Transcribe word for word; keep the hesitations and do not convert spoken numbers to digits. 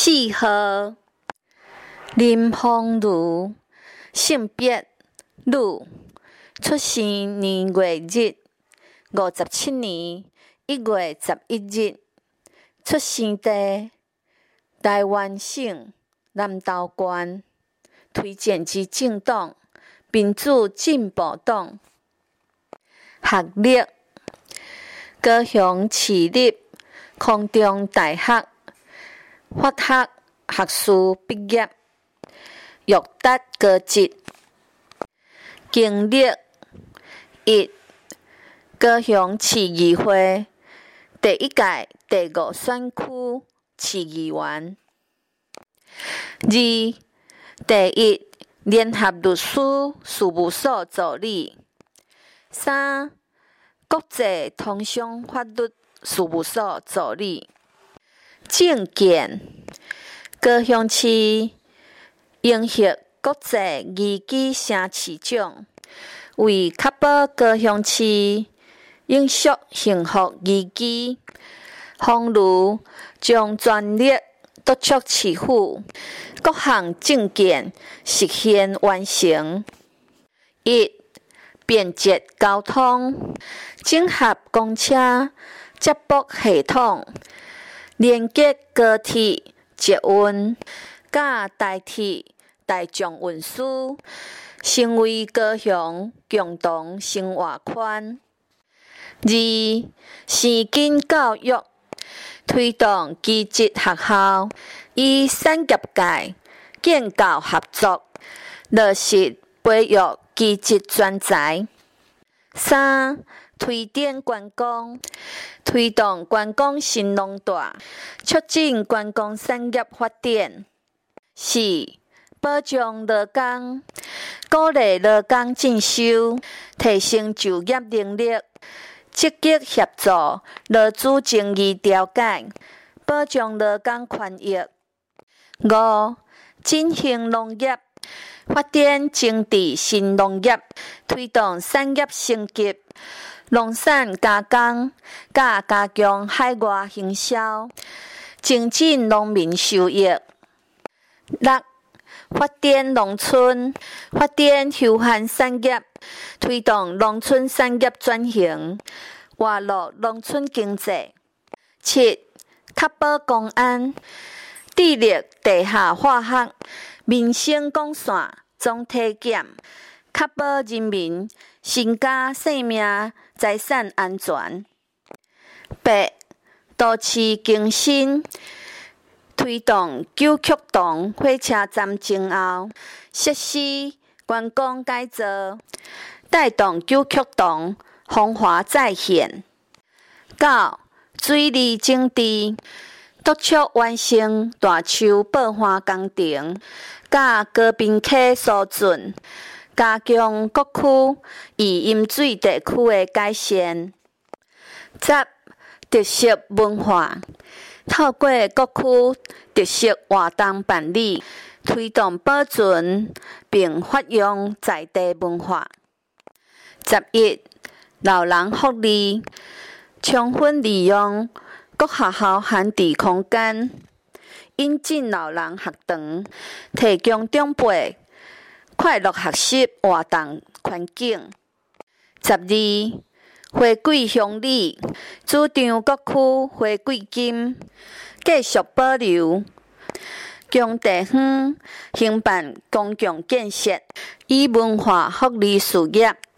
四号，林凤如，性别女，出生年月日五十七年一月十一日，出生地台湾省南投县，推荐之政党民主进步党，学历高雄市立空中大学法学学士毕业，育达高职，经历一高雄市议会第一届第五选区市议员，二第一联合律师事务所助理，三国际通商法律事务所助理。政见高雄市永续国际宜居城市长，为确保高雄市永续幸福宜居，方如将全力督促市府各项政见实现完成。一便捷交通，整合公车接驳系统，连接高铁、捷运、甲台铁大众运输，成为高雄共同生活圈。二生根教育，推动技职学校与产业界建教合作，落实培育技职专才。三推展观光，推动观光新农大，促进观光产业发展。四保障劳工，鼓励劳工进修，提升就业能力，积极协助劳资争议调解，保障劳工权益。五振兴农业，发展精致新农业，推动产业升级，农产加工，甲加强海外行销，增进农民收益。六发展农村，发展休闲产业，推动农村产业转型，活络农村经济。七确保公安，致力地下化学、民生广线总体检，确保人民身家性命财产安全。八都市更新，推动九曲洞火车站前后设施观光改造，带动九曲洞风华再现。九水利整治，督促完成大树保花工程，甲高滨溪疏浚，加强各区易饮水地区的改善。十特色文化，透过各区特色活动办理，推动保存并发扬在地文化。十一老人福利，充分利用各学校闲置空间，引进老人学堂，提供长辈快乐学习活动环境。十二花卉乡里，主张各区花卉金，继续保留供地方兴办公共建设与文化福利事业